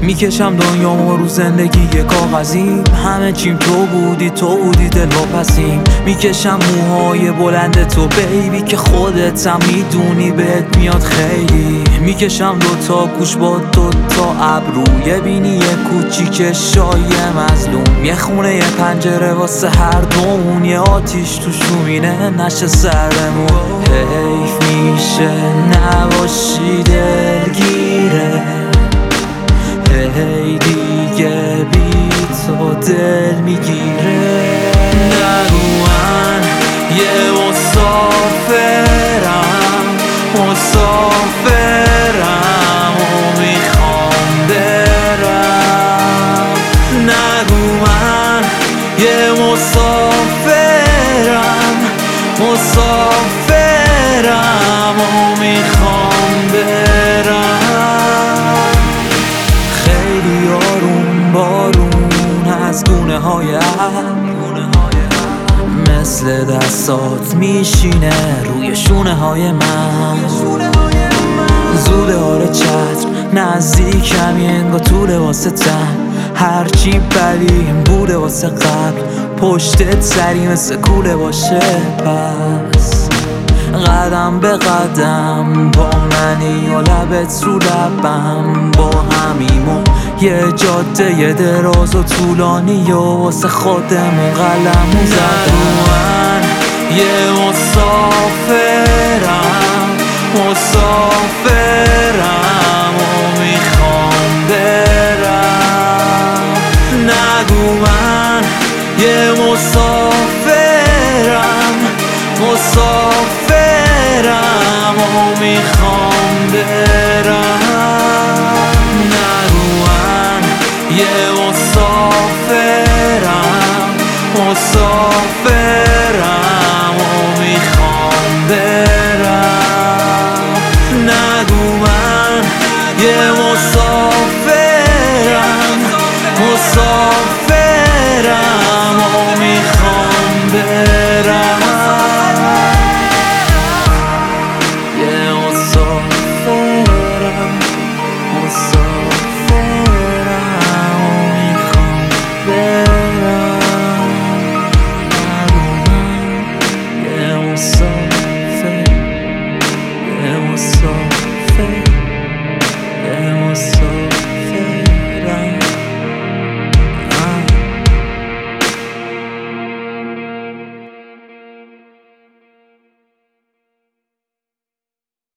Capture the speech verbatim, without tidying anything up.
میکشم دنیامو رو زندگی یه کاغذیم، همه چیم تو بودی تو بودی دل واپسیم. میکشم موهای بلند تو بیبی که خودت هم میدونی بهت میاد خیلی. میکشم دوتا گوش با دوتا ابرو، یه بینی یه کوچیک شای مظلوم، یه خونه یه پنجره واسه هر دومون، یه آتیش تو شومینه نشه سرمون. حیف میشه نباشی دلگیره، هی دیگه بی تو دل میگیره. نگو من یه مسافرم، مسافرم و میخوام برم. نگو من یه مسافرم، مسافرم و میخوام برم. خیلی آروم بارون از گونه های مثل دستات میشینه روی شونه های من. زوده آره چتر نزدیکم، انگار طوله واسه تن، هرچی بدیم بوده واسه قبل، پشتت سری مثل کوله باشه. پس قدم به قدم با منی و لبت رو لبم، با همیمون یه جاده یه دراز و طولانی و واسه خودمون قلمون زدم. من یه مسافرم، مسافرم و میخوام برم. نگو من یه مسافرم، مسافرم و میخوام برم. نگو من یه مسافرم، مسافرم و میخوام برم. نگو من یه